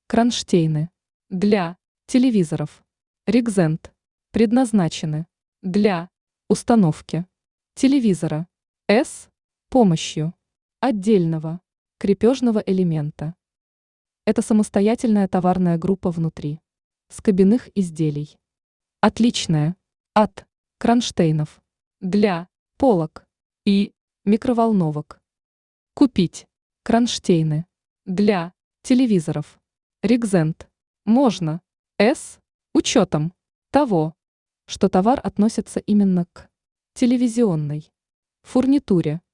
Кронштейны для телевизоров. Регзент предназначены для установки телевизора с помощью отдельного крепежного элемента. Это самостоятельная товарная группа внутри скобяных изделий, отличная от кронштейнов для полок и микроволновок. Купить кронштейны для телевизоров Регзент можно с учетом того, что товар относится именно к телевизионной фурнитуре.